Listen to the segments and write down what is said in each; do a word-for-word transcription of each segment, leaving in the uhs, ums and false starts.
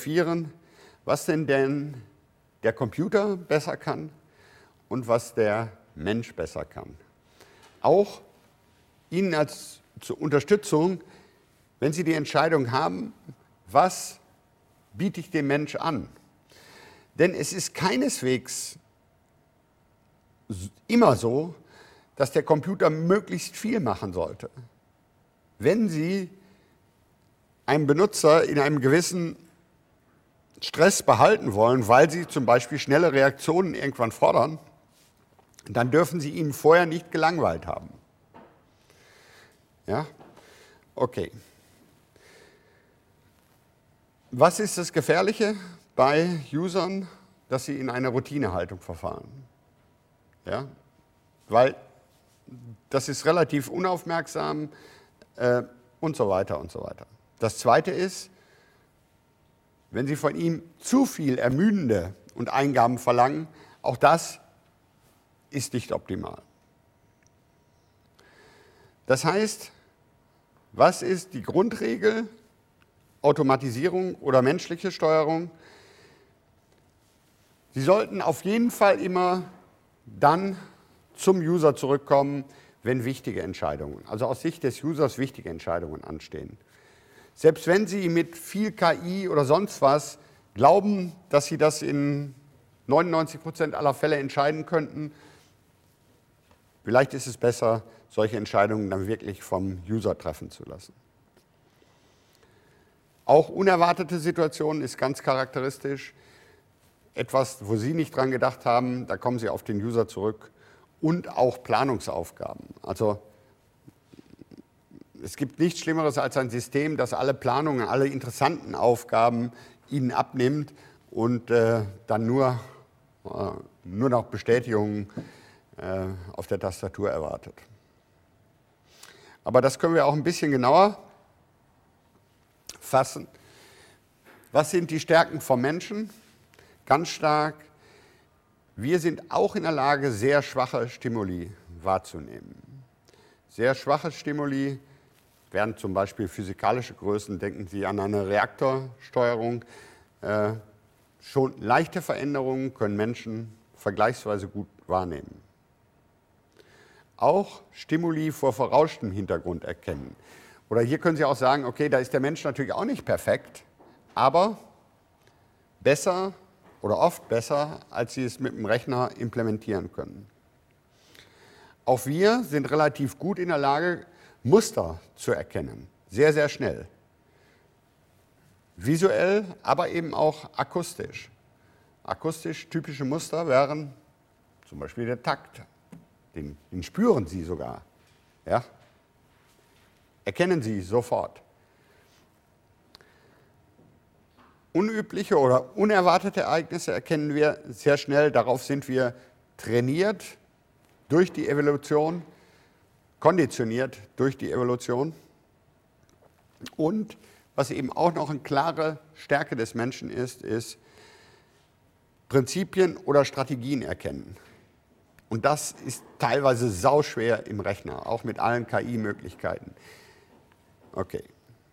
was denn denn der Computer besser kann und was der Mensch besser kann. Auch Ihnen als zur Unterstützung, wenn Sie die Entscheidung haben, was biete ich dem Mensch an? Denn es ist keineswegs immer so, dass der Computer möglichst viel machen sollte. Wenn Sie einen Benutzer in einem gewissen Stress behalten wollen, weil Sie zum Beispiel schnelle Reaktionen irgendwann fordern, dann dürfen Sie ihn vorher nicht gelangweilt haben. Ja? Okay. Was ist das Gefährliche bei Usern, dass sie in eine Routinehaltung verfallen? Ja? Weil das ist relativ unaufmerksam äh, und so weiter und so weiter. Das Zweite ist, wenn Sie von ihm zu viel Ermüdende und Eingaben verlangen, auch das ist nicht optimal. Das heißt, was ist die Grundregel? Automatisierung oder menschliche Steuerung? Sie sollten auf jeden Fall immer dann zum User zurückkommen, wenn wichtige Entscheidungen, also aus Sicht des Users wichtige Entscheidungen anstehen. Selbst wenn Sie mit viel K I oder sonst was glauben, dass Sie das in neunundneunzig Prozent aller Fälle entscheiden könnten, vielleicht ist es besser, solche Entscheidungen dann wirklich vom User treffen zu lassen. Auch unerwartete Situationen ist ganz charakteristisch. Etwas, wo Sie nicht dran gedacht haben, da kommen Sie auf den User zurück. Und auch Planungsaufgaben. Also es gibt nichts Schlimmeres als ein System, das alle Planungen, alle interessanten Aufgaben Ihnen abnimmt und äh, dann nur, äh, nur noch Bestätigungen äh, auf der Tastatur erwartet. Aber das können wir auch ein bisschen genauer fassen. Was sind die Stärken vom Menschen? Ganz stark. Wir sind auch in der Lage, sehr schwache Stimuli wahrzunehmen. Sehr schwache Stimuli wären zum Beispiel physikalische Größen, denken Sie an eine Reaktorsteuerung. Äh, schon leichte Veränderungen können Menschen vergleichsweise gut wahrnehmen. Auch Stimuli vor verrauschtem Hintergrund erkennen. Oder hier können Sie auch sagen, okay, da ist der Mensch natürlich auch nicht perfekt, aber besser oder oft besser, als Sie es mit dem Rechner implementieren können. Auch wir sind relativ gut in der Lage, Muster zu erkennen, sehr, sehr schnell. Visuell, aber eben auch akustisch. Akustisch typische Muster wären zum Beispiel der Takt, den, den spüren Sie sogar. Ja? Erkennen Sie sofort. Unübliche oder unerwartete Ereignisse erkennen wir sehr schnell. Darauf sind wir trainiert durch die Evolution, konditioniert durch die Evolution. Und was eben auch noch eine klare Stärke des Menschen ist, ist Prinzipien oder Strategien erkennen. Und das ist teilweise sauschwer im Rechner, auch mit allen K I-Möglichkeiten. Okay.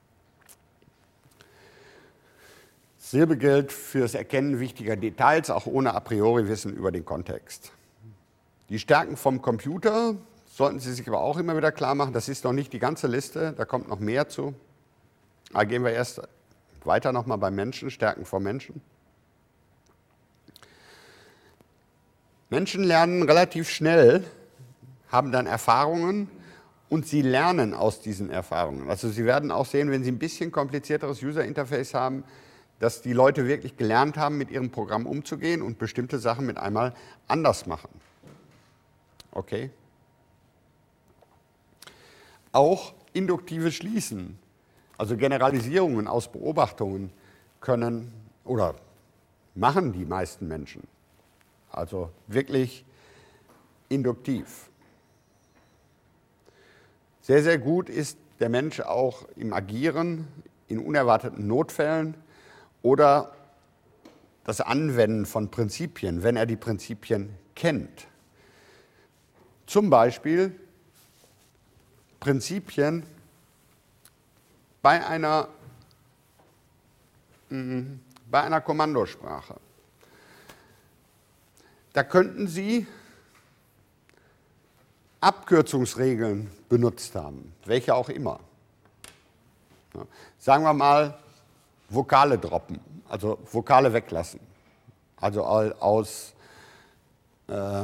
Dasselbe gilt für das Erkennen wichtiger Details, auch ohne a priori Wissen über den Kontext. Die Stärken vom Computer sollten Sie sich aber auch immer wieder klar machen. Das ist noch nicht die ganze Liste, da kommt noch mehr zu. Da gehen wir erst weiter nochmal beim Menschen, Stärken vom Menschen. Menschen lernen relativ schnell, haben dann Erfahrungen und sie lernen aus diesen Erfahrungen. Also Sie werden auch sehen, wenn Sie ein bisschen komplizierteres User-Interface haben, dass die Leute wirklich gelernt haben, mit ihrem Programm umzugehen und bestimmte Sachen mit einmal anders machen. Okay? Auch induktives Schließen, also Generalisierungen aus Beobachtungen können oder machen die meisten Menschen. Also wirklich induktiv. Sehr, sehr gut ist der Mensch auch im Agieren, in unerwarteten Notfällen oder das Anwenden von Prinzipien, wenn er die Prinzipien kennt. Zum Beispiel Prinzipien bei einer, bei einer Kommandosprache. Da könnten Sie Abkürzungsregeln benutzt haben, welche auch immer. Ja, sagen wir mal, Vokale droppen, also Vokale weglassen. Also aus äh,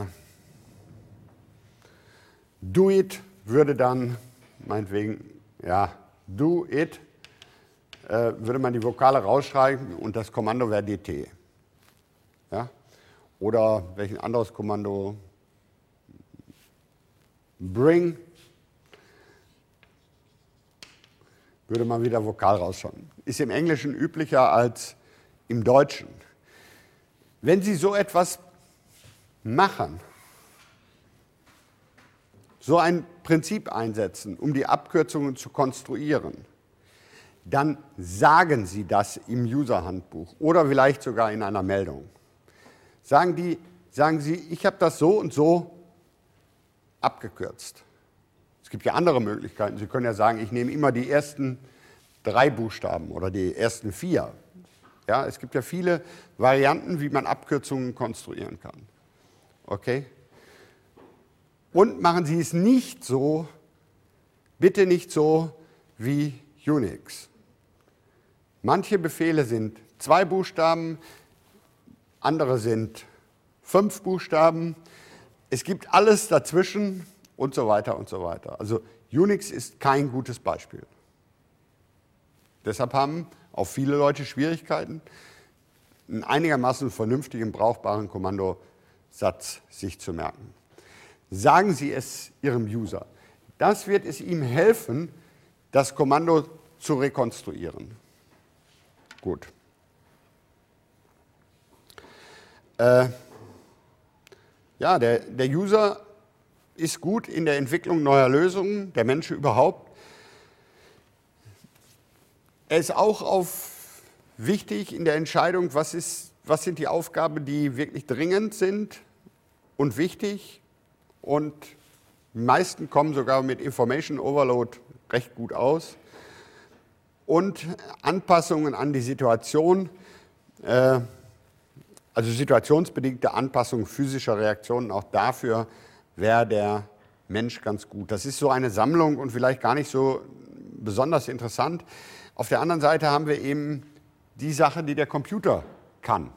do it würde dann, meinetwegen, ja, do it, äh, würde man die Vokale rausschreiben und das Kommando wäre D T. Ja? Oder welches anderes Kommando? Bring, würde man wieder Vokal rausschauen. Ist im Englischen üblicher als im Deutschen. Wenn Sie so etwas machen, so ein Prinzip einsetzen, um die Abkürzungen zu konstruieren, dann sagen Sie das im User-Handbuch oder vielleicht sogar in einer Meldung. Sagen, die, sagen Sie, ich habe das so und so abgekürzt. Es gibt ja andere Möglichkeiten. Sie können ja sagen, ich nehme immer die ersten drei Buchstaben oder die ersten vier. Ja, es gibt ja viele Varianten, wie man Abkürzungen konstruieren kann. Okay? Und machen Sie es nicht so, bitte nicht so wie Unix. Manche Befehle sind zwei Buchstaben, andere sind fünf Buchstaben. Es gibt alles dazwischen und so weiter und so weiter. Also Unix ist kein gutes Beispiel. Deshalb haben auch viele Leute Schwierigkeiten, einen einigermaßen vernünftigen, brauchbaren Kommandosatz sich zu merken. Sagen Sie es Ihrem User. Das wird es ihm helfen, das Kommando zu rekonstruieren. Gut. Äh, ja, der, der User ist gut in der Entwicklung neuer Lösungen, der Mensch überhaupt. Er ist auch auf wichtig in der Entscheidung, was, ist, was sind die Aufgaben, die wirklich dringend sind und wichtig. Und die meisten kommen sogar mit Information Overload recht gut aus. Und Anpassungen an die Situation, äh, also situationsbedingte Anpassung physischer Reaktionen, auch dafür wäre der Mensch ganz gut. Das ist so eine Sammlung und vielleicht gar nicht so besonders interessant. Auf der anderen Seite haben wir eben die Sache, die der Computer kann.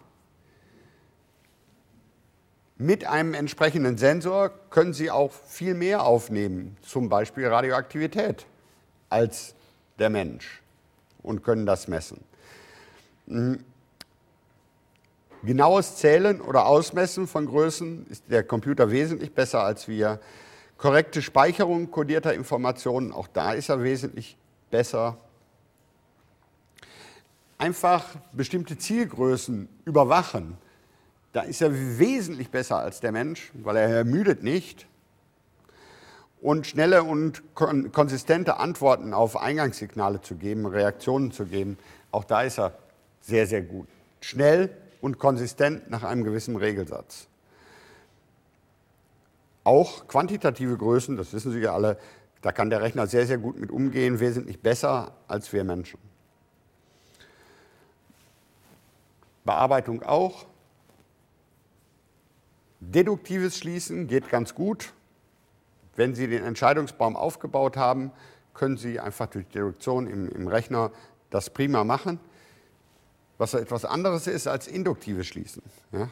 Mit einem entsprechenden Sensor können Sie auch viel mehr aufnehmen, zum Beispiel Radioaktivität, als der Mensch und können das messen. Genaues Zählen oder Ausmessen von Größen ist der Computer wesentlich besser als wir. Korrekte Speicherung kodierter Informationen, auch da ist er wesentlich besser. Einfach bestimmte Zielgrößen überwachen, da ist er wesentlich besser als der Mensch, weil er ermüdet nicht. Und schnelle und kon konsistente Antworten auf Eingangssignale zu geben, Reaktionen zu geben, auch da ist er sehr, sehr gut. Schnell und konsistent nach einem gewissen Regelsatz. Auch quantitative Größen, das wissen Sie ja alle, da kann der Rechner sehr, sehr gut mit umgehen, wesentlich besser als wir Menschen. Bearbeitung auch. Deduktives Schließen geht ganz gut. Wenn Sie den Entscheidungsbaum aufgebaut haben, können Sie einfach durch Deduktion im, im Rechner das prima machen. Was etwas anderes ist als induktives Schließen. Ja?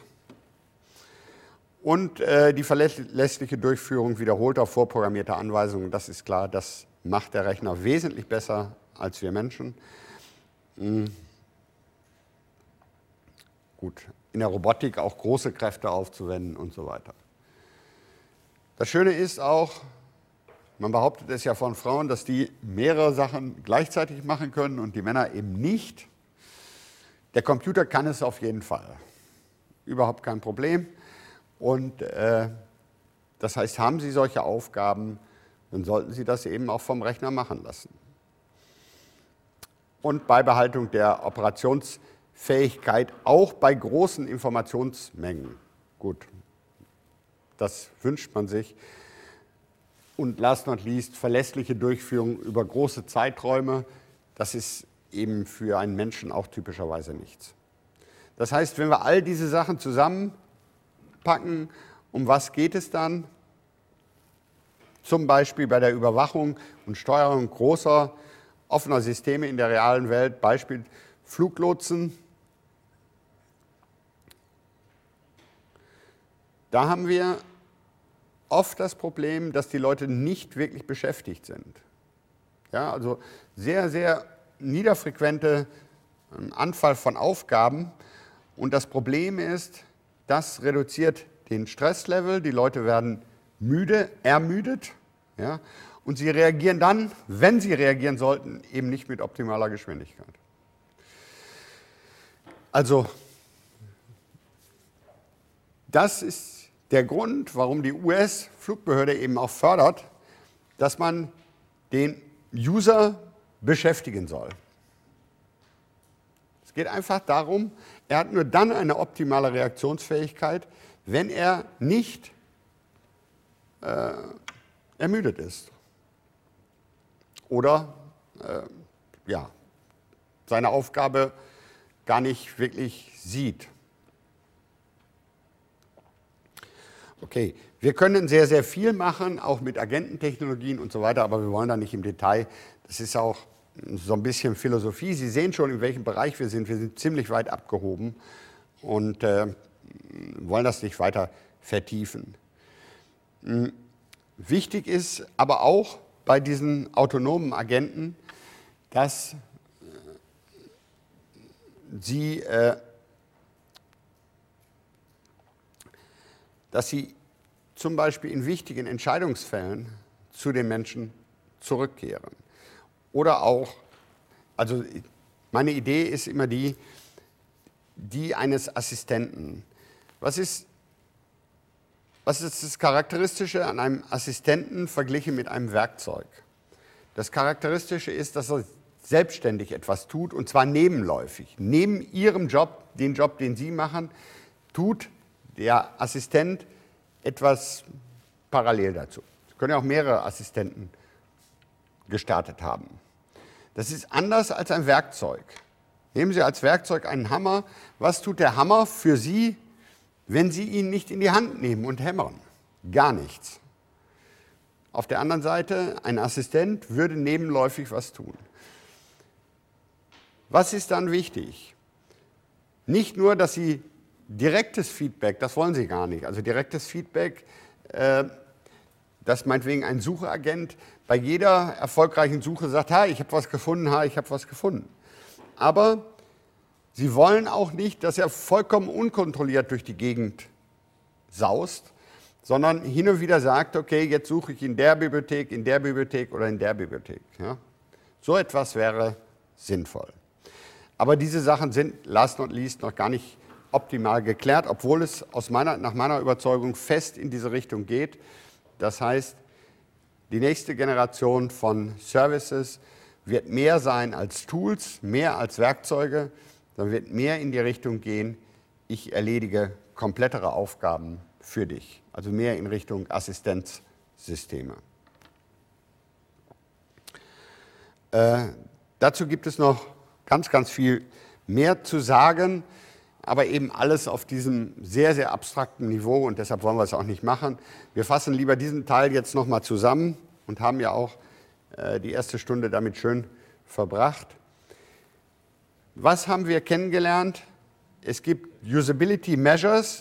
Und äh, die verlässliche Durchführung wiederholter vorprogrammierter Anweisungen, das ist klar, das macht der Rechner wesentlich besser als wir Menschen. Mhm. Gut, in der Robotik auch große Kräfte aufzuwenden und so weiter. Das Schöne ist auch, man behauptet es ja von Frauen, dass die mehrere Sachen gleichzeitig machen können und die Männer eben nicht. Der Computer kann es auf jeden Fall. Überhaupt kein Problem. Und äh, das heißt, haben Sie solche Aufgaben, dann sollten Sie das eben auch vom Rechner machen lassen. Und Beibehaltung der Operationsfähigkeit auch bei großen Informationsmengen. Gut, das wünscht man sich. Und last not least, verlässliche Durchführung über große Zeiträume. Das ist eben für einen Menschen auch typischerweise nichts. Das heißt, wenn wir all diese Sachen zusammenpacken, um was geht es dann? Zum Beispiel bei der Überwachung und Steuerung großer, offener Systeme in der realen Welt, Beispiel Fluglotsen. Da haben wir oft das Problem, dass die Leute nicht wirklich beschäftigt sind. Ja, also sehr, sehr niederfrequente Anfall von Aufgaben. Und das Problem ist, das reduziert den Stresslevel, die Leute werden müde, ermüdet, ja, und sie reagieren dann, wenn sie reagieren sollten, eben nicht mit optimaler Geschwindigkeit. Also, das ist der Grund, warum die U S-Flugbehörde eben auch fördert, dass man den User beschäftigen soll. Es geht einfach darum, er hat nur dann eine optimale Reaktionsfähigkeit, wenn er nicht äh, ermüdet ist oder äh, ja, seine Aufgabe gar nicht wirklich sieht. Okay, wir können sehr, sehr viel machen, auch mit Agententechnologien und so weiter, aber wir wollen da nicht im Detail. Das ist auch so ein bisschen Philosophie. Sie sehen schon, in welchem Bereich wir sind. Wir sind ziemlich weit abgehoben und äh, wollen das nicht weiter vertiefen. Hm. Wichtig ist aber auch bei diesen autonomen Agenten, dass sie, äh, dass sie zum Beispiel in wichtigen Entscheidungsfällen zu den Menschen zurückkehren. Oder auch, also meine Idee ist immer die, die eines Assistenten. Was ist, was ist das Charakteristische an einem Assistenten verglichen mit einem Werkzeug? Das Charakteristische ist, dass er selbstständig etwas tut, und zwar nebenläufig. Neben Ihrem Job, den Job, den Sie machen, tut der Assistent etwas parallel dazu. Sie können ja auch mehrere Assistenten gestartet haben. Das ist anders als ein Werkzeug. Nehmen Sie als Werkzeug einen Hammer. Was tut der Hammer für Sie, wenn Sie ihn nicht in die Hand nehmen und hämmern? Gar nichts. Auf der anderen Seite, ein Assistent würde nebenläufig was tun. Was ist dann wichtig? Nicht nur, dass Sie direktes Feedback, das wollen Sie gar nicht. Also direktes Feedback, äh, dass meinetwegen ein Suchagent bei jeder erfolgreichen Suche sagt, ha, ich habe was gefunden, ha, ich habe was gefunden. Aber Sie wollen auch nicht, dass er vollkommen unkontrolliert durch die Gegend saust, sondern hin und wieder sagt, okay, jetzt suche ich in der Bibliothek, in der Bibliothek oder in der Bibliothek. Ja? So etwas wäre sinnvoll. Aber diese Sachen sind, last not least, noch gar nicht optimal geklärt, obwohl es aus meiner, nach meiner Überzeugung fest in diese Richtung geht. Das heißt, die nächste Generation von Services wird mehr sein als Tools, mehr als Werkzeuge, sondern wird mehr in die Richtung gehen, ich erledige komplettere Aufgaben für dich. Also mehr in Richtung Assistenzsysteme. Äh, dazu gibt es noch ganz, ganz viel mehr zu sagen, aber eben alles auf diesem sehr, sehr abstrakten Niveau, und deshalb wollen wir es auch nicht machen. Wir fassen lieber diesen Teil jetzt nochmal zusammen und haben ja auch äh, die erste Stunde damit schön verbracht. Was haben wir kennengelernt? Es gibt Usability Measures,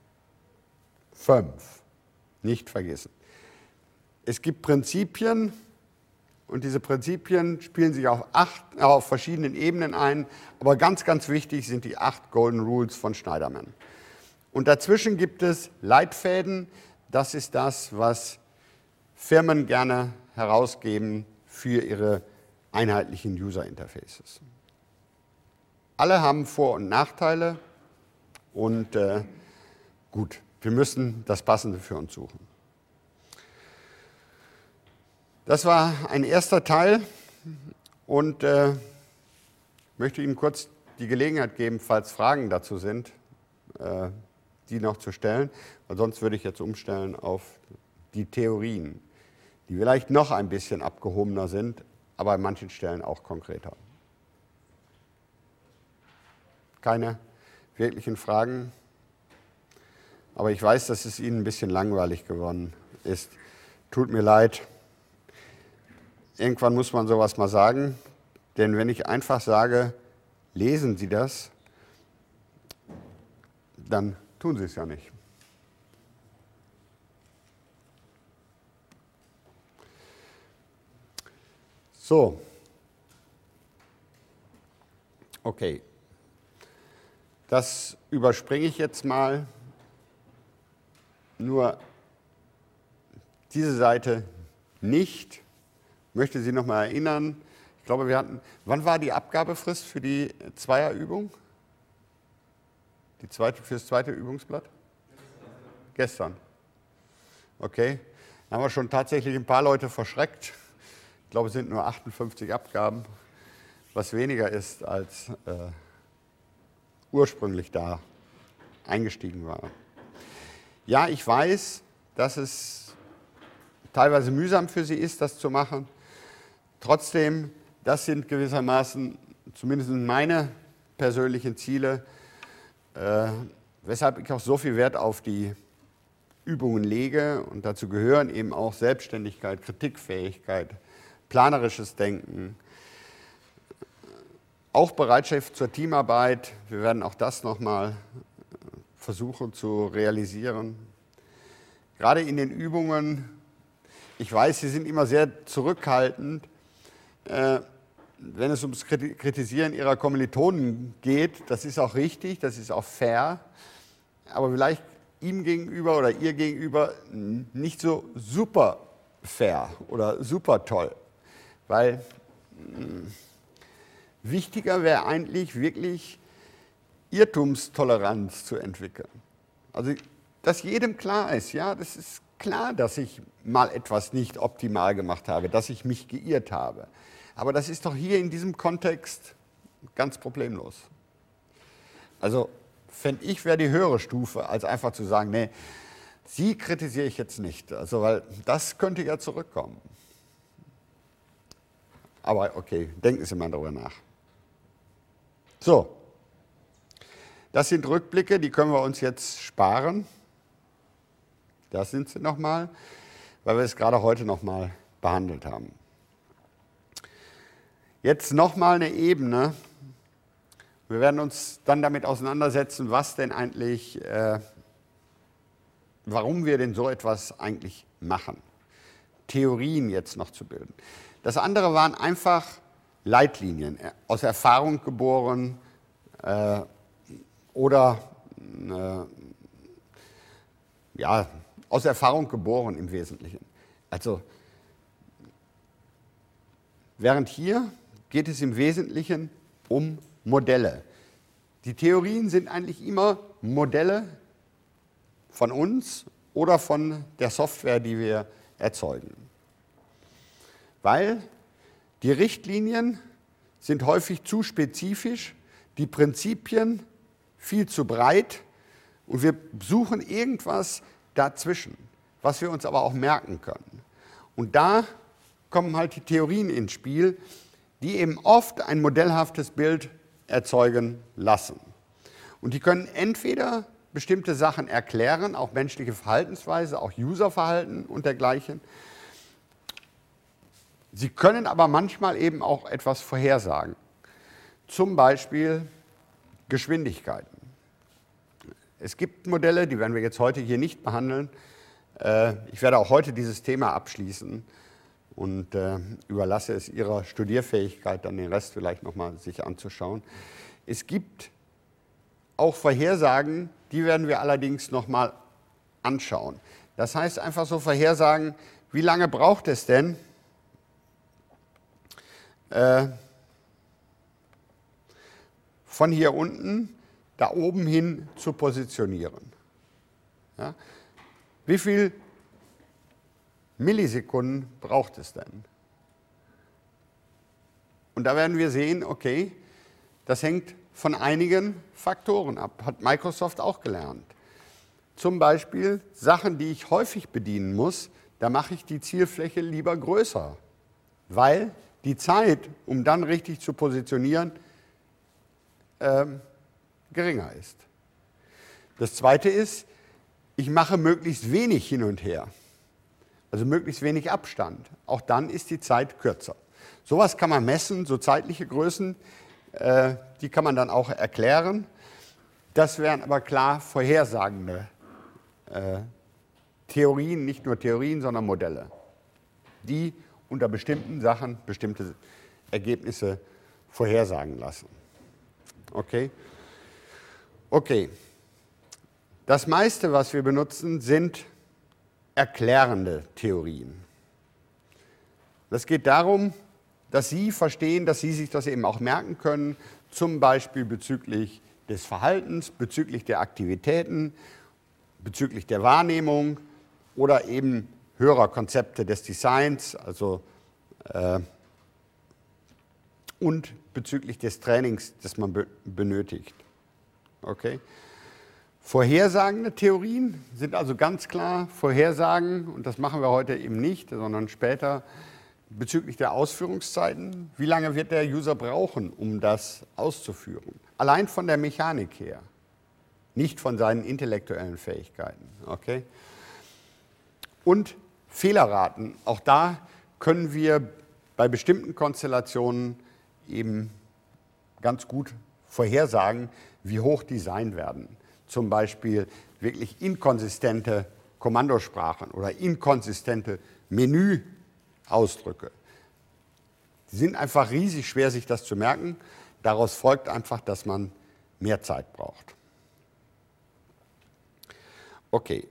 fünf, nicht vergessen. Es gibt Prinzipien, und diese Prinzipien spielen sich auf, acht, auf verschiedenen Ebenen ein, aber ganz, ganz wichtig sind die acht Golden Rules von Schneiderman. Und dazwischen gibt es Leitfäden, das ist das, was Firmen gerne herausgeben für ihre einheitlichen User Interfaces. Alle haben Vor- und Nachteile und äh, gut, wir müssen das Passende für uns suchen. Das war ein erster Teil und äh, möchte Ihnen kurz die Gelegenheit geben, falls Fragen dazu sind, äh, die noch zu stellen, weil sonst würde ich jetzt umstellen auf die Theorien, die vielleicht noch ein bisschen abgehobener sind, aber an manchen Stellen auch konkreter. Keine? wirklichen Fragen. Aber ich weiß, dass es Ihnen ein bisschen langweilig geworden ist. Tut mir leid. Irgendwann muss man sowas mal sagen. Denn wenn ich einfach sage, lesen Sie das, dann tun Sie es ja nicht. So. Okay. Das überspringe ich jetzt mal. Nur diese Seite nicht. Ich möchte Sie noch mal erinnern. Ich glaube, wir hatten, wann war die Abgabefrist für die Zweierübung? Die zweite, für das zweite Übungsblatt? Gestern. Okay. Da haben wir schon tatsächlich ein paar Leute verschreckt. Ich glaube, es sind nur achtundfünfzig Abgaben, was weniger ist, als äh, ursprünglich da eingestiegen war. Ja, ich weiß, dass es teilweise mühsam für Sie ist, das zu machen. Trotzdem, das sind gewissermaßen zumindest meine persönlichen Ziele, äh, weshalb ich auch so viel Wert auf die Übungen lege. Und dazu gehören eben auch Selbstständigkeit, Kritikfähigkeit, planerisches Denken, auch Bereitschaft zur Teamarbeit. Wir werden auch das nochmal versuchen zu realisieren. Gerade in den Übungen, ich weiß, Sie sind immer sehr zurückhaltend, äh, wenn es ums Kritisieren Ihrer Kommilitonen geht. Das ist auch richtig, das ist auch fair, aber vielleicht ihm gegenüber oder ihr gegenüber nicht so super fair oder super toll, weil mh, wichtiger wäre eigentlich wirklich Irrtumstoleranz zu entwickeln. Also, dass jedem klar ist, ja, das ist klar, dass ich mal etwas nicht optimal gemacht habe, dass ich mich geirrt habe. Aber das ist doch hier in diesem Kontext ganz problemlos. Also, fände ich, wäre die höhere Stufe, als einfach zu sagen, nee, Sie kritisiere ich jetzt nicht. Also, weil das könnte ja zurückkommen. Aber okay, denken Sie mal darüber nach. So. Das sind Rückblicke, die können wir uns jetzt sparen. Das sind sie nochmal, weil wir es gerade heute nochmal behandelt haben. Jetzt nochmal eine Ebene. Wir werden uns dann damit auseinandersetzen, was denn eigentlich, äh, warum wir denn so etwas eigentlich machen. Theorien jetzt noch zu bilden. Das andere waren einfach Leitlinien, aus Erfahrung geboren, äh, oder äh, ja, aus Erfahrung geboren im Wesentlichen. Also, während hier geht es im Wesentlichen um Modelle. Die Theorien sind eigentlich immer Modelle von uns oder von der Software, die wir erzeugen. Weil die Richtlinien sind häufig zu spezifisch, die Prinzipien viel zu breit und wir suchen irgendwas dazwischen, was wir uns aber auch merken können. Und da kommen halt die Theorien ins Spiel, die eben oft ein modellhaftes Bild erzeugen lassen. Und die können entweder bestimmte Sachen erklären, auch menschliche Verhaltensweise, auch Userverhalten und dergleichen. Sie können aber manchmal eben auch etwas vorhersagen. Zum Beispiel Geschwindigkeiten. Es gibt Modelle, die werden wir jetzt heute hier nicht behandeln. Ich werde auch heute dieses Thema abschließen und überlasse es Ihrer Studierfähigkeit, dann den Rest vielleicht nochmal sich anzuschauen. Es gibt auch Vorhersagen, die werden wir allerdings nochmal anschauen. Das heißt einfach so Vorhersagen, wie lange braucht es denn, äh, von hier unten da oben hin zu positionieren. Ja? Wie viel Millisekunden braucht es denn? Und da werden wir sehen, okay, das hängt von einigen Faktoren ab, hat Microsoft auch gelernt. Zum Beispiel Sachen, die ich häufig bedienen muss, da mache ich die Zielfläche lieber größer, weil die Zeit, um dann richtig zu positionieren, ähm, geringer ist. Das Zweite ist, ich mache möglichst wenig hin und her, also möglichst wenig Abstand. Auch dann ist die Zeit kürzer. Sowas kann man messen, so zeitliche Größen, äh, die kann man dann auch erklären. Das wären aber klar vorhersagende äh, Theorien, nicht nur Theorien, sondern Modelle, die unter bestimmten Sachen bestimmte Ergebnisse vorhersagen lassen. Okay? Okay. Das meiste, was wir benutzen, sind erklärende Theorien. Es geht darum, dass Sie verstehen, dass Sie sich das eben auch merken können, zum Beispiel bezüglich des Verhaltens, bezüglich der Aktivitäten, bezüglich der Wahrnehmung oder eben höherer Konzepte des Designs, also äh, und bezüglich des Trainings, das man be benötigt. Okay? Vorhersagende Theorien sind also ganz klar Vorhersagen, und das machen wir heute eben nicht, sondern später bezüglich der Ausführungszeiten. Wie lange wird der User brauchen, um das auszuführen? Allein von der Mechanik her, nicht von seinen intellektuellen Fähigkeiten. Okay? Und Fehlerraten, auch da können wir bei bestimmten Konstellationen eben ganz gut vorhersagen, wie hoch die sein werden. Zum Beispiel wirklich inkonsistente Kommandosprachen oder inkonsistente Menüausdrücke. Die sind einfach riesig schwer, sich das zu merken. Daraus folgt einfach, dass man mehr Zeit braucht. Okay.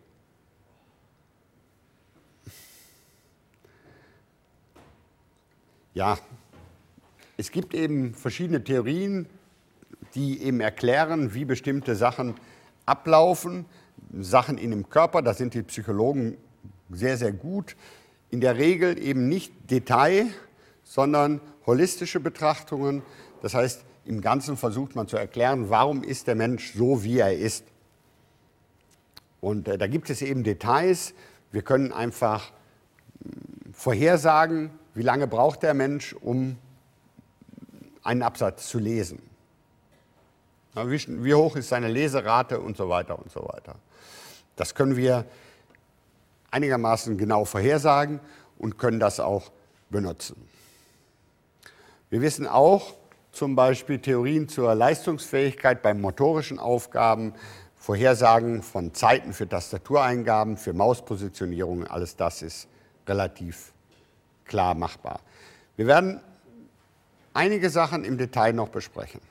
Ja, es gibt eben verschiedene Theorien, die eben erklären, wie bestimmte Sachen ablaufen, Sachen in dem Körper, da sind die Psychologen sehr, sehr gut. In der Regel eben nicht Detail, sondern holistische Betrachtungen. Das heißt, im Ganzen versucht man zu erklären, warum ist der Mensch so, wie er ist. Und äh, da gibt es eben Details. Wir können einfach mh, vorhersagen, wie lange braucht der Mensch, um einen Absatz zu lesen. Wie, wie hoch ist seine Leserate und so weiter und so weiter. Das können wir einigermaßen genau vorhersagen und können das auch benutzen. Wir wissen auch zum Beispiel Theorien zur Leistungsfähigkeit bei motorischen Aufgaben, Vorhersagen von Zeiten für Tastatureingaben, für Mauspositionierungen, alles das ist relativ klar machbar. Wir werden einige Sachen im Detail noch besprechen.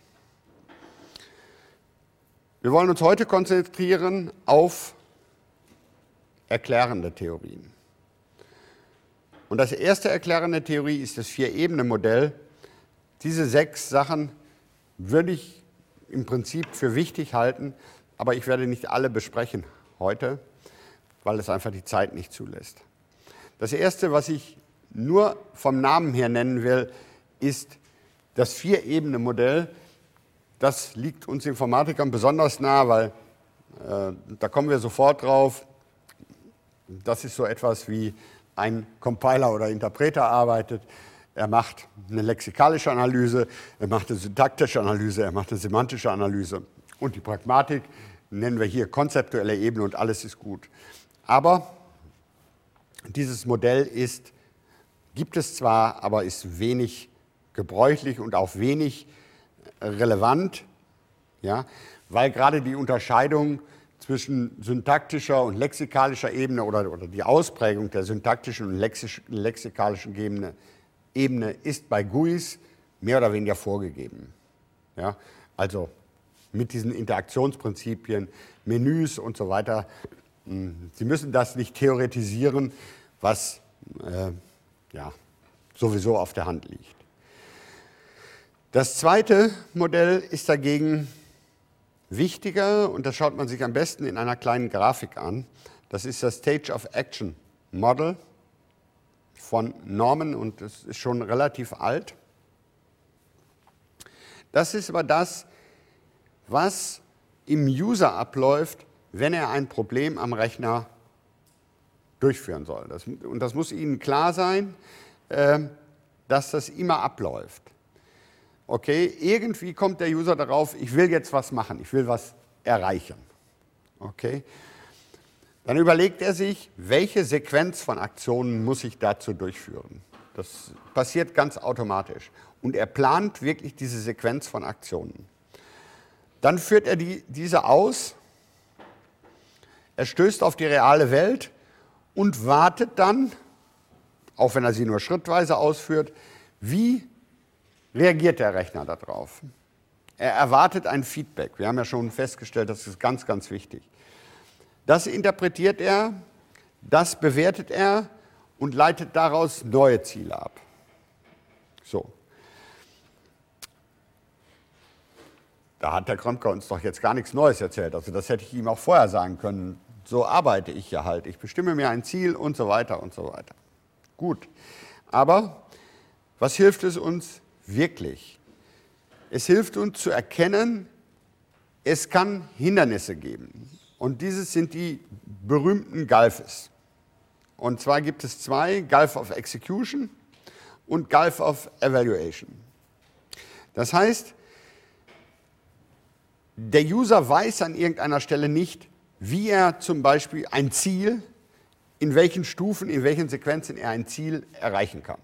Wir wollen uns heute konzentrieren auf erklärende Theorien. Und das erste erklärende Theorie ist das Vier-Ebenen-Modell. Diese sechs Sachen würde ich im Prinzip für wichtig halten, aber ich werde nicht alle besprechen heute, weil es einfach die Zeit nicht zulässt. Das erste, was ich nur vom Namen her nennen will, ist das Vier-Ebenen-Modell. Das liegt uns Informatikern besonders nah, weil äh, da kommen wir sofort drauf. Das ist so etwas, wie ein Compiler oder Interpreter arbeitet. Er macht eine lexikalische Analyse, er macht eine syntaktische Analyse, er macht eine semantische Analyse. Und die Pragmatik nennen wir hier konzeptuelle Ebene und alles ist gut. Aber dieses Modell ist, gibt es zwar, aber ist wenig gebräuchlich und auch wenig relevant, ja, weil gerade die Unterscheidung zwischen syntaktischer und lexikalischer Ebene oder, oder die Ausprägung der syntaktischen und lexisch, lexikalischen Ebene, Ebene ist bei G U Is mehr oder weniger vorgegeben. Ja, also mit diesen Interaktionsprinzipien, Menüs und so weiter. Sie müssen das nicht theoretisieren, was äh, ja, sowieso auf der Hand liegt. Das zweite Modell ist dagegen wichtiger und das schaut man sich am besten in einer kleinen Grafik an. Das ist das Stage of Action Model von Norman und das ist schon relativ alt. Das ist aber das, was im User abläuft, wenn er ein Problem am Rechner durchführen soll. Das, und das muss Ihnen klar sein, äh, dass das immer abläuft. Okay, irgendwie kommt der User darauf, ich will jetzt was machen, ich will was erreichen. Okay? Dann überlegt er sich, welche Sequenz von Aktionen muss ich dazu durchführen. Das passiert ganz automatisch. Und er plant wirklich diese Sequenz von Aktionen. Dann führt er die, diese aus, er stößt auf die reale Welt und wartet dann, auch wenn er sie nur schrittweise ausführt, wie reagiert der Rechner darauf. Er erwartet ein Feedback. Wir haben ja schon festgestellt, das ist ganz, ganz wichtig. Das interpretiert er, das bewertet er und leitet daraus neue Ziele ab. So. Da hat der Krömker uns doch jetzt gar nichts Neues erzählt. Also das hätte ich ihm auch vorher sagen können. So arbeite ich ja halt. Ich bestimme mir ein Ziel und so weiter und so weiter. Gut. Aber was hilft es uns wirklich? Es hilft uns zu erkennen, es kann Hindernisse geben. Und dieses sind die berühmten Gulfs. Und zwar gibt es zwei, Gulf of Execution und Gulf of Evaluation. Das heißt, der User weiß an irgendeiner Stelle nicht, wie er zum Beispiel ein Ziel, in welchen Stufen, in welchen Sequenzen er ein Ziel erreichen kann.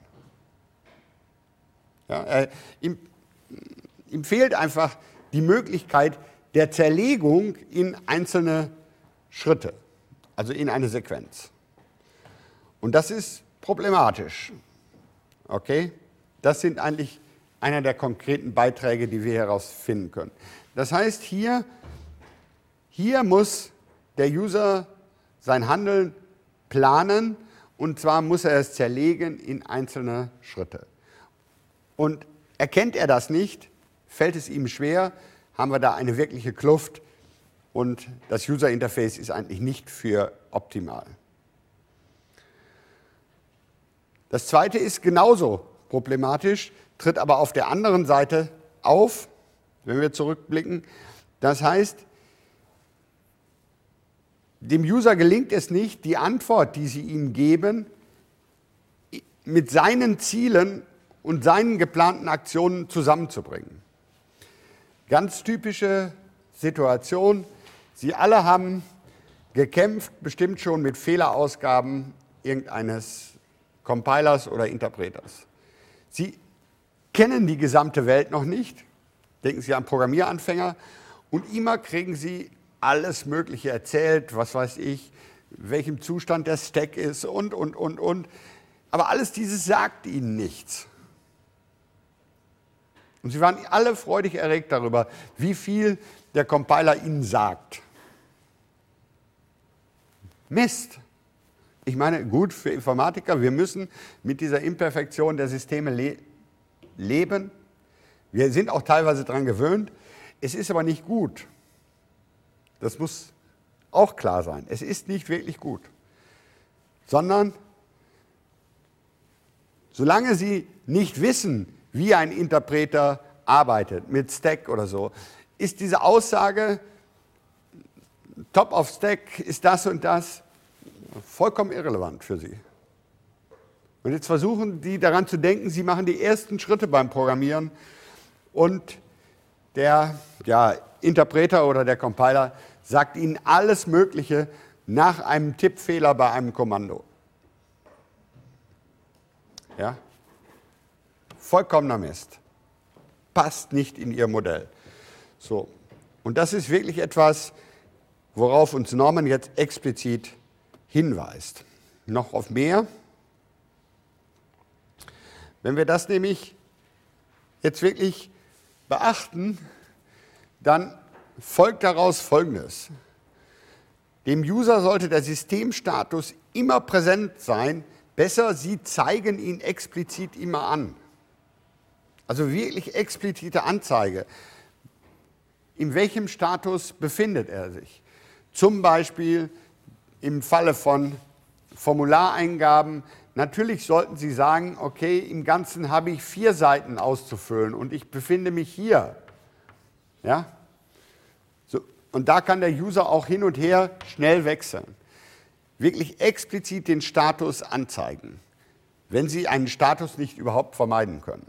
Ja, er, ihm, ihm fehlt einfach die Möglichkeit der Zerlegung in einzelne Schritte, also in eine Sequenz. Und das ist problematisch. Okay? Das sind eigentlich einer der konkreten Beiträge, die wir herausfinden können. Das heißt, hier, hier muss der User sein Handeln planen, und zwar muss er es zerlegen in einzelne Schritte. Und erkennt er das nicht, fällt es ihm schwer, haben wir da eine wirkliche Kluft und das User Interface ist eigentlich nicht für optimal. Das zweite ist genauso problematisch, tritt aber auf der anderen Seite auf, wenn wir zurückblicken. Das heißt, dem User gelingt es nicht, die Antwort, die Sie ihm geben, mit seinen Zielen und seinen geplanten Aktionen zusammenzubringen. Ganz typische Situation. Sie alle haben gekämpft, bestimmt schon mit Fehlerausgaben irgendeines Compilers oder Interpreters. Sie kennen die gesamte Welt noch nicht, denken Sie an Programmieranfänger, und immer kriegen Sie alles Mögliche erzählt, was weiß ich, welchem Zustand der Stack ist und, und, und, und. Aber alles dieses sagt Ihnen nichts. Und Sie waren alle freudig erregt darüber, wie viel der Compiler Ihnen sagt. Mist! Ich meine, gut für Informatiker, wir müssen mit dieser Imperfektion der Systeme le leben. Wir sind auch teilweise daran gewöhnt. Es ist aber nicht gut. Das muss auch klar sein. Es ist nicht wirklich gut. Sondern, solange Sie nicht wissen, wie ein Interpreter arbeitet, mit Stack oder so, ist diese Aussage, Top of Stack ist das und das, vollkommen irrelevant für Sie. Und jetzt versuchen die daran zu denken, Sie machen die ersten Schritte beim Programmieren und der ja, Interpreter oder der Compiler sagt Ihnen alles Mögliche nach einem Tippfehler bei einem Kommando. Ja? Vollkommener Mist. Passt nicht in Ihr Modell. So. Und das ist wirklich etwas, worauf uns Norman jetzt explizit hinweist. Noch auf mehr. Wenn wir das nämlich jetzt wirklich beachten, dann folgt daraus Folgendes. Dem User sollte der Systemstatus immer präsent sein. Besser, Sie zeigen ihn explizit immer an. Also wirklich explizite Anzeige. In welchem Status befindet er sich? Zum Beispiel im Falle von Formulareingaben. Natürlich sollten Sie sagen, okay, im Ganzen habe ich vier Seiten auszufüllen und ich befinde mich hier. Ja? So, und da kann der User auch hin und her schnell wechseln. Wirklich explizit den Status anzeigen, wenn Sie einen Status nicht überhaupt vermeiden können.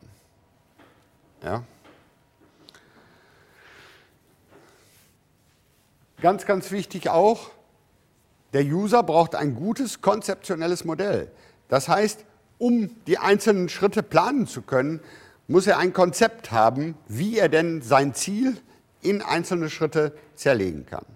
Ja? ganz, ganz wichtig auch, der User braucht ein gutes konzeptionelles Modell. Das heißt, um die einzelnen Schritte planen zu können, muss er ein Konzept haben, wie er denn sein Ziel in einzelne Schritte zerlegen kann.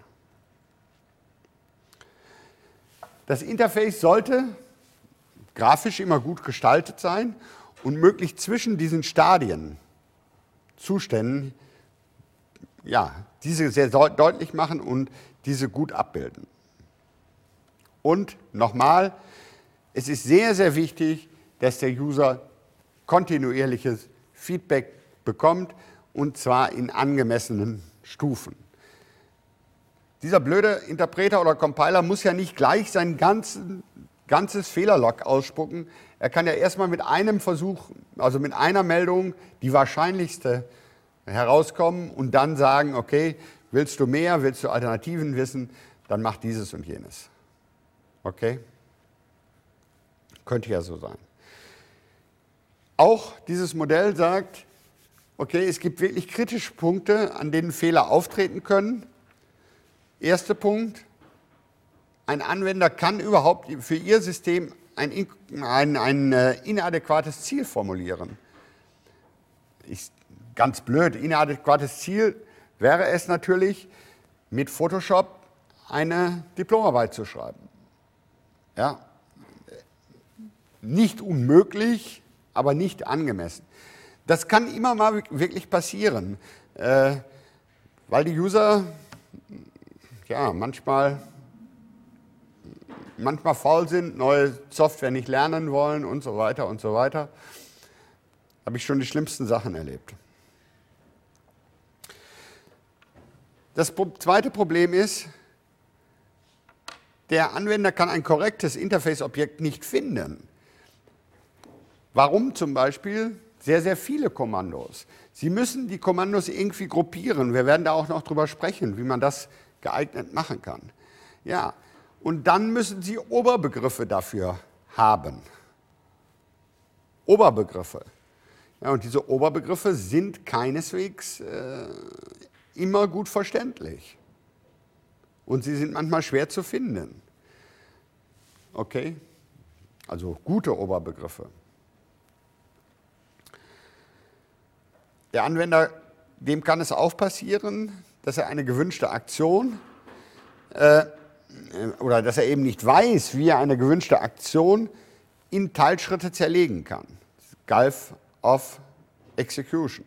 Das Interface sollte grafisch immer gut gestaltet sein und möglichst zwischen diesen Stadien, Zuständen, ja, diese sehr deutlich machen und diese gut abbilden. Und nochmal, es ist sehr, sehr wichtig, dass der User kontinuierliches Feedback bekommt, und zwar in angemessenen Stufen. Dieser blöde Interpreter oder Compiler muss ja nicht gleich sein ganzen, ganzes Fehlerlog ausspucken. Er kann ja erstmal mit einem Versuch, also mit einer Meldung, die wahrscheinlichste herauskommen und dann sagen, okay, willst du mehr, willst du Alternativen wissen, dann mach dieses und jenes. Okay? Könnte ja so sein. Auch dieses Modell sagt, okay, es gibt wirklich kritische Punkte, an denen Fehler auftreten können. Erster Punkt, ein Anwender kann überhaupt für ihr System ein, ein, ein inadäquates Ziel formulieren. Ich, ganz blöd, inadäquates Ziel wäre es natürlich, mit Photoshop eine Diplomarbeit zu schreiben. Ja, nicht unmöglich, aber nicht angemessen. Das kann immer mal wirklich passieren, äh, weil die User ja, manchmal, manchmal faul sind, neue Software nicht lernen wollen und so weiter und so weiter. Habe ich schon die schlimmsten Sachen erlebt. Das zweite Problem ist, der Anwender kann ein korrektes Interface-Objekt nicht finden. Warum zum Beispiel? Sehr, sehr viele Kommandos. Sie müssen die Kommandos irgendwie gruppieren. Wir werden da auch noch drüber sprechen, wie man das geeignet machen kann. Ja, und dann müssen Sie Oberbegriffe dafür haben. Oberbegriffe. Ja, und diese Oberbegriffe sind keineswegs äh, immer gut verständlich. Und sie sind manchmal schwer zu finden. Okay? Also gute Oberbegriffe. Der Anwender, dem kann es auch passieren, dass er eine gewünschte Aktion äh, oder dass er eben nicht weiß, wie er eine gewünschte Aktion in Teilschritte zerlegen kann. Gulf of Execution.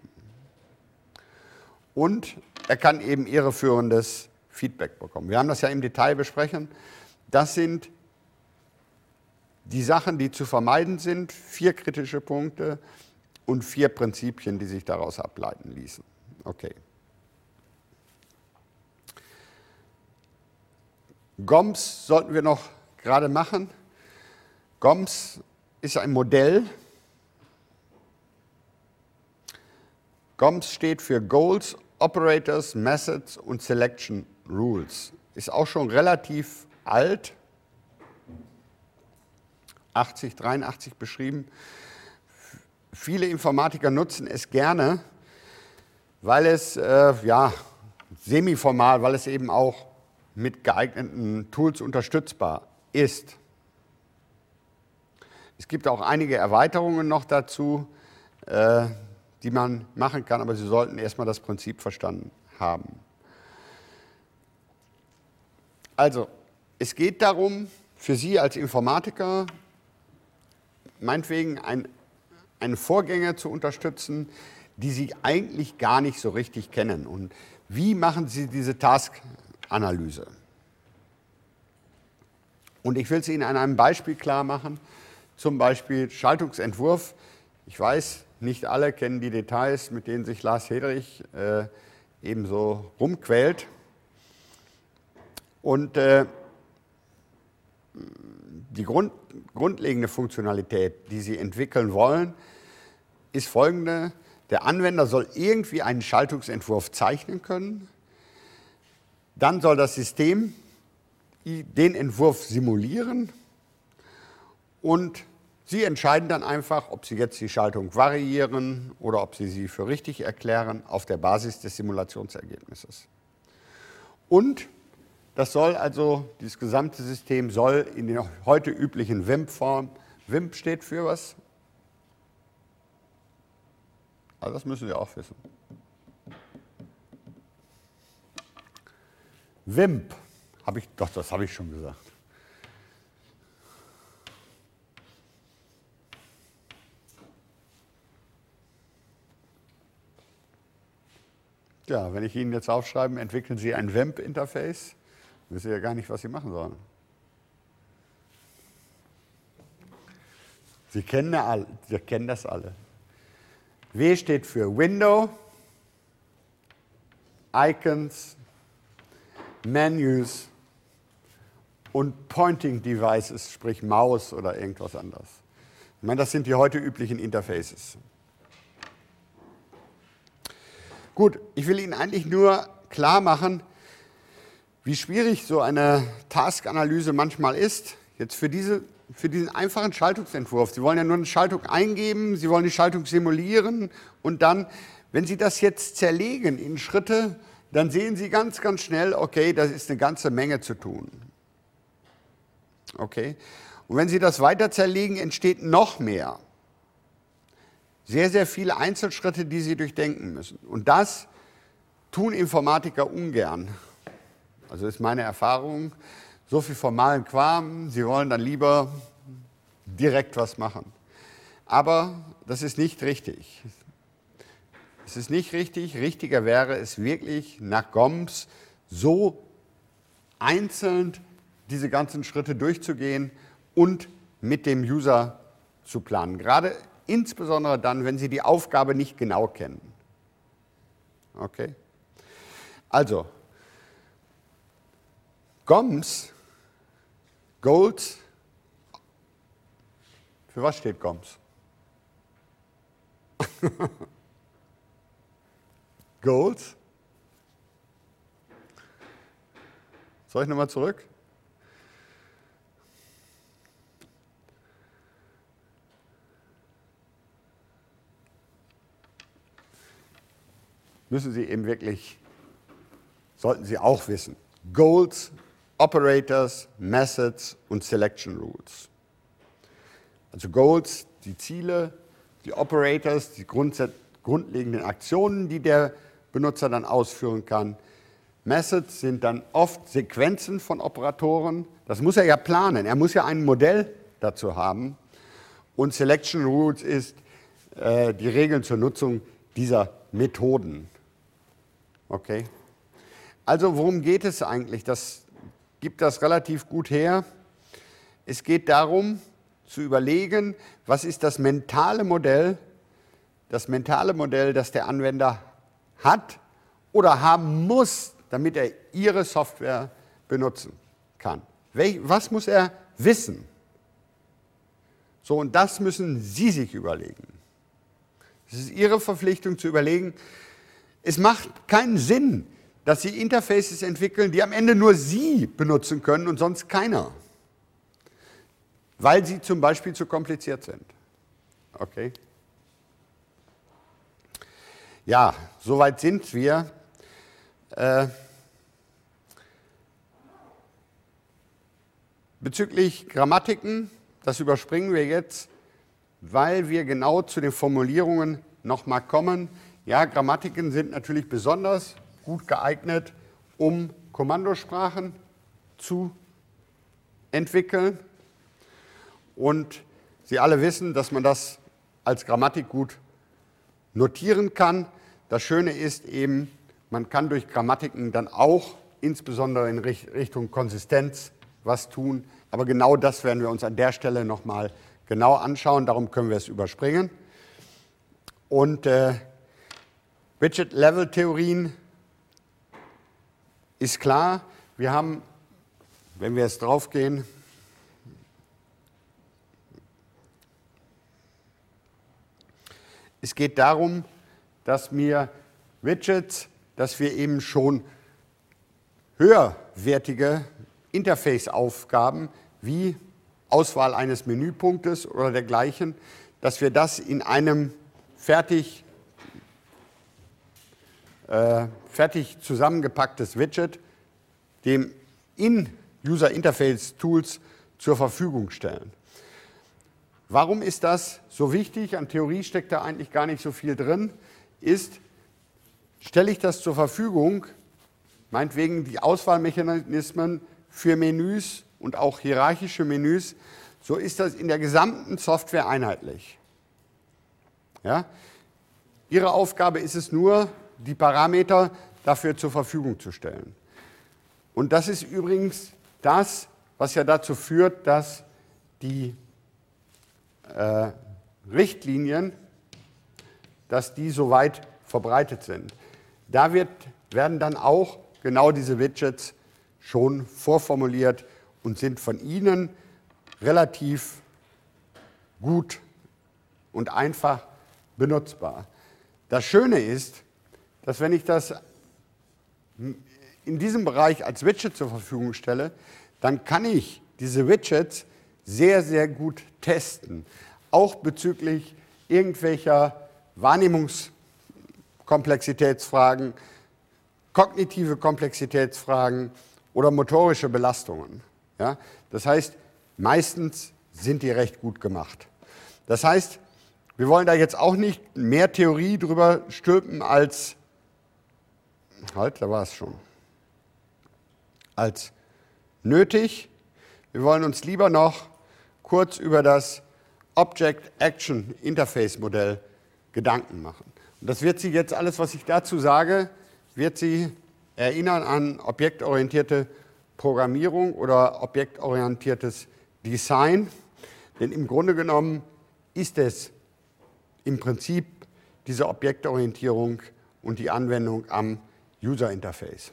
Und er kann eben irreführendes Feedback bekommen. Wir haben das ja im Detail besprechen. Das sind die Sachen, die zu vermeiden sind, vier kritische Punkte und vier Prinzipien, die sich daraus ableiten ließen. Okay. G O M S sollten wir noch gerade machen. G O M S ist ein Modell. G O M S steht für Goals, Operators, Methods und Selection Rules. Ist auch schon relativ alt, achtzig, dreiundachtzig beschrieben. Viele Informatiker nutzen es gerne, weil es, äh, ja, semiformal, weil es eben auch mit geeigneten Tools unterstützbar ist. Es gibt auch einige Erweiterungen noch dazu, äh, die man machen kann, aber Sie sollten erstmal das Prinzip verstanden haben. Also, es geht darum, für Sie als Informatiker meinetwegen ein, einen Vorgänger zu unterstützen, die Sie eigentlich gar nicht so richtig kennen. Und wie machen Sie diese Task-Analyse? Und ich will es Ihnen an einem Beispiel klar machen, zum Beispiel Schaltungsentwurf. Ich weiß, nicht alle kennen die Details, mit denen sich Lars Hedrich äh, ebenso rumquält. Und äh, die Grund, grundlegende Funktionalität, die Sie entwickeln wollen, ist folgende. Der Anwender soll irgendwie einen Schaltungsentwurf zeichnen können. Dann soll das System den Entwurf simulieren und Sie entscheiden dann einfach, ob Sie jetzt die Schaltung variieren oder ob Sie sie für richtig erklären auf der Basis des Simulationsergebnisses. Und Das soll also, dieses gesamte System soll in der heute üblichen WIMP-Form, WIMP steht für was? Also das müssen Sie auch wissen. WIMP, habe ich, doch, das habe ich schon gesagt. Ja, wenn ich Ihnen jetzt aufschreibe, entwickeln Sie ein WIMP-Interface, wissen Sie ja gar nicht, was Sie machen sollen. Sie kennen, ja alle, Sie kennen das alle. W steht für Window, Icons, Menus und Pointing Devices, sprich Maus oder irgendwas anderes. Ich meine, das sind die heute üblichen Interfaces. Gut, ich will Ihnen eigentlich nur klar machen, wie schwierig so eine Task-Analyse manchmal ist. Jetzt für, diese, für diesen einfachen Schaltungsentwurf. Sie wollen ja nur eine Schaltung eingeben, Sie wollen die Schaltung simulieren und dann, wenn Sie das jetzt zerlegen in Schritte, dann sehen Sie ganz, ganz schnell, okay, das ist eine ganze Menge zu tun. Okay? Und wenn Sie das weiter zerlegen, entsteht noch mehr. Sehr, sehr viele Einzelschritte, die Sie durchdenken müssen. Und das tun Informatiker ungern. Also ist meine Erfahrung, so viel formalen Kram, Sie wollen dann lieber direkt was machen. Aber das ist nicht richtig. Es ist nicht richtig. Richtiger wäre es wirklich, nach G O M S so einzeln diese ganzen Schritte durchzugehen und mit dem User zu planen. Gerade insbesondere dann, wenn Sie die Aufgabe nicht genau kennen. Okay? Also, G O M S, Goals, für was steht G O M S? Goals? Soll ich nochmal zurück? Müssen Sie eben wirklich, sollten Sie auch wissen. Goals, Operators, Methods und Selection Rules. Also Goals, die Ziele, die Operators, die grundlegenden Aktionen, die der Benutzer dann ausführen kann. Methods sind dann oft Sequenzen von Operatoren. Das muss er ja planen. Er muss ja ein Modell dazu haben. Und Selection Rules ist äh, die Regeln zur Nutzung dieser Methoden. Okay? Also worum geht es eigentlich? Das gibt das relativ gut her. Es geht darum, zu überlegen, was ist das mentale Modell, das mentale Modell, das der Anwender hat oder haben muss, damit er Ihre Software benutzen kann. Was muss er wissen? So, und das müssen Sie sich überlegen. Es ist Ihre Verpflichtung zu überlegen, es macht keinen Sinn, dass Sie Interfaces entwickeln, die am Ende nur Sie benutzen können und sonst keiner. Weil sie zum Beispiel zu kompliziert sind. Okay? Ja, soweit sind wir. Äh, bezüglich Grammatiken, das überspringen wir jetzt, weil wir genau zu den Formulierungen nochmal kommen. Ja, Grammatiken sind natürlich besonders gut geeignet, um Kommandosprachen zu entwickeln. Und Sie alle wissen, dass man das als Grammatik gut notieren kann. Das Schöne ist eben, man kann durch Grammatiken dann auch insbesondere in Richtung Konsistenz was tun. Aber genau das werden wir uns an der Stelle nochmal genau anschauen. Darum können wir es überspringen. Und äh, Widget-Level-Theorien ist klar. Wir haben, wenn wir jetzt draufgehen, es geht darum, dass wir Widgets, dass wir eben schon höherwertige Interface-Aufgaben wie Auswahl eines Menüpunktes oder dergleichen, dass wir das in einem fertig, äh, fertig zusammengepacktes Widget dem in User Interface Tools zur Verfügung stellen. Warum ist das so wichtig? An Theorie steckt da eigentlich gar nicht so viel drin. Ist, stelle ich das zur Verfügung, meinetwegen die Auswahlmechanismen für Menüs und auch hierarchische Menüs, so ist das in der gesamten Software einheitlich. Ja? Ihre Aufgabe ist es nur, die Parameter dafür zur Verfügung zu stellen. Und das ist übrigens das, was ja dazu führt, dass die äh, Richtlinien, dass die so weit verbreitet sind. Da wird, werden dann auch genau diese Widgets schon vorformuliert und sind von Ihnen relativ gut und einfach benutzbar. Das Schöne ist, dass wenn ich das in diesem Bereich als Widget zur Verfügung stelle, dann kann ich diese Widgets sehr, sehr gut testen. Auch bezüglich irgendwelcher Wahrnehmungskomplexitätsfragen, kognitive Komplexitätsfragen oder motorische Belastungen. Ja? Das heißt, meistens sind die recht gut gemacht. Das heißt, wir wollen da jetzt auch nicht mehr Theorie drüber stülpen als, halt, da war es schon, als nötig. Wir wollen uns lieber noch kurz über das Object-Action-Interface-Modell Gedanken machen. Und das wird Sie jetzt, alles, was ich dazu sage, wird Sie erinnern an objektorientierte Programmierung oder objektorientiertes Design. Denn im Grunde genommen ist es im Prinzip diese Objektorientierung und die Anwendung am User Interface.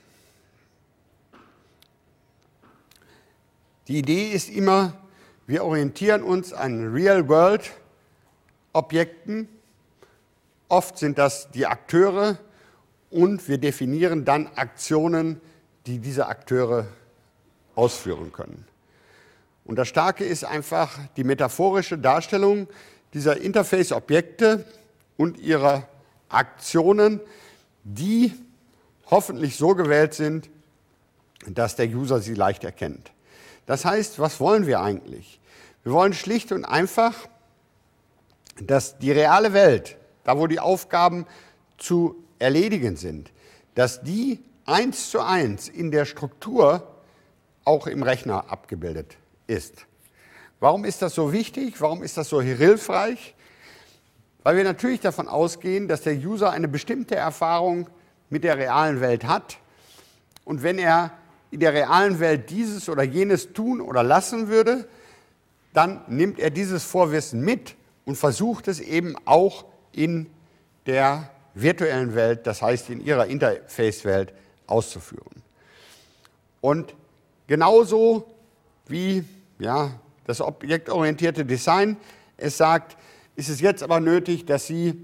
Die Idee ist immer, wir orientieren uns an Real-World-Objekten. Oft sind das die Akteure und wir definieren dann Aktionen, die diese Akteure ausführen können. Und das Starke ist einfach die metaphorische Darstellung dieser Interface-Objekte und ihrer Aktionen, die hoffentlich so gewählt sind, dass der User sie leicht erkennt. Das heißt, was wollen wir eigentlich? Wir wollen schlicht und einfach, dass die reale Welt, da wo die Aufgaben zu erledigen sind, dass die eins zu eins in der Struktur auch im Rechner abgebildet ist. Warum ist das so wichtig? Warum ist das so hilfreich? Weil wir natürlich davon ausgehen, dass der User eine bestimmte Erfahrung mit der realen Welt hat. Und wenn er in der realen Welt dieses oder jenes tun oder lassen würde, dann nimmt er dieses Vorwissen mit und versucht es eben auch in der virtuellen Welt, das heißt in ihrer Interface-Welt, auszuführen. Und genauso wie ja, das objektorientierte Design es sagt, ist es jetzt aber nötig, dass Sie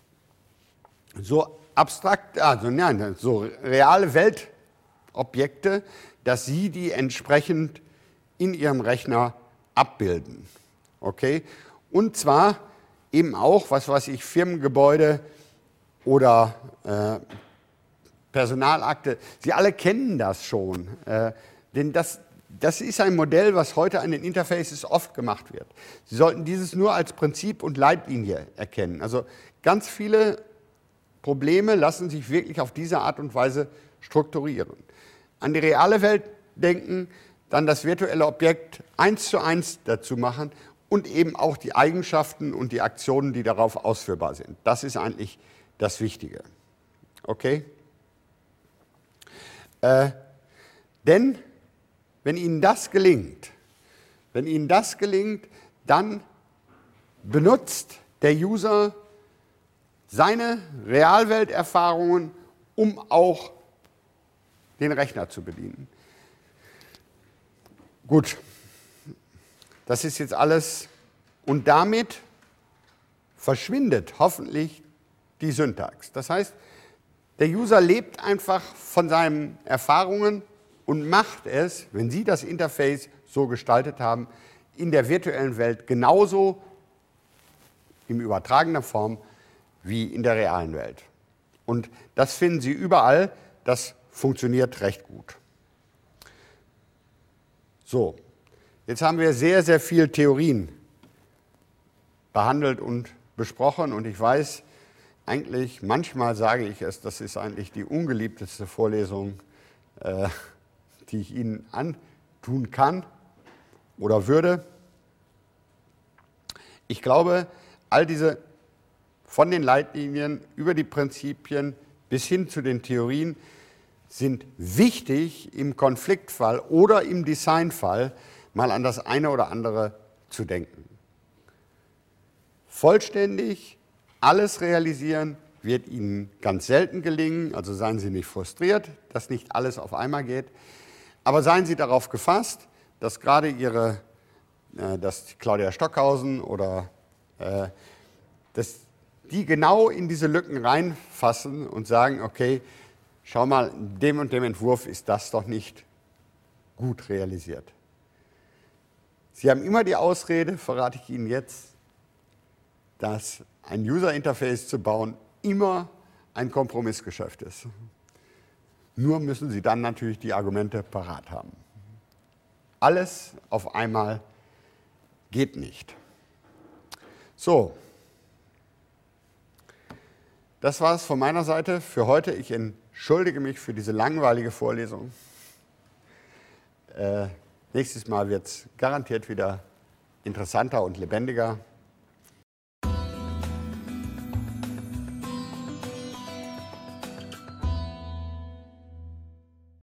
so abstrakt, also nein, so reale Weltobjekte, dass Sie die entsprechend in Ihrem Rechner abbilden. Okay? Und zwar eben auch, was weiß ich, Firmengebäude oder äh, Personalakte. Sie alle kennen das schon, äh, denn das Das ist ein Modell, was heute an den Interfaces oft gemacht wird. Sie sollten dieses nur als Prinzip und Leitlinie erkennen. Also ganz viele Probleme lassen sich wirklich auf diese Art und Weise strukturieren. An die reale Welt denken, dann das virtuelle Objekt eins zu eins dazu machen und eben auch die Eigenschaften und die Aktionen, die darauf ausführbar sind. Das ist eigentlich das Wichtige. Okay? Äh, denn Wenn Ihnen das gelingt, wenn Ihnen das gelingt, dann benutzt der User seine Realwelterfahrungen, um auch den Rechner zu bedienen. Gut, das ist jetzt alles und damit verschwindet hoffentlich die Syntax. Das heißt, der User lebt einfach von seinen Erfahrungen und macht es, wenn Sie das Interface so gestaltet haben, in der virtuellen Welt genauso in übertragener Form wie in der realen Welt. Und das finden Sie überall, das funktioniert recht gut. So, jetzt haben wir sehr, sehr viel Theorien behandelt und besprochen und ich weiß, eigentlich, manchmal sage ich es, das ist eigentlich die ungeliebteste Vorlesung, äh, die ich Ihnen antun kann oder würde. Ich glaube, all diese von den Leitlinien über die Prinzipien bis hin zu den Theorien sind wichtig, im Konfliktfall oder im Designfall mal an das eine oder andere zu denken. Vollständig alles realisieren wird Ihnen ganz selten gelingen, also seien Sie nicht frustriert, dass nicht alles auf einmal geht, aber seien Sie darauf gefasst, dass gerade Ihre, äh, dass Claudia Stockhausen oder äh, dass die genau in diese Lücken reinfassen und sagen, okay, schau mal, in dem und dem Entwurf ist das doch nicht gut realisiert. Sie haben immer die Ausrede, verrate ich Ihnen jetzt, dass ein User-Interface zu bauen immer ein Kompromissgeschäft ist. Nur müssen Sie dann natürlich die Argumente parat haben. Alles auf einmal geht nicht. So, das war es von meiner Seite für heute. Ich entschuldige mich für diese langweilige Vorlesung. Äh, nächstes Mal wird es garantiert wieder interessanter und lebendiger.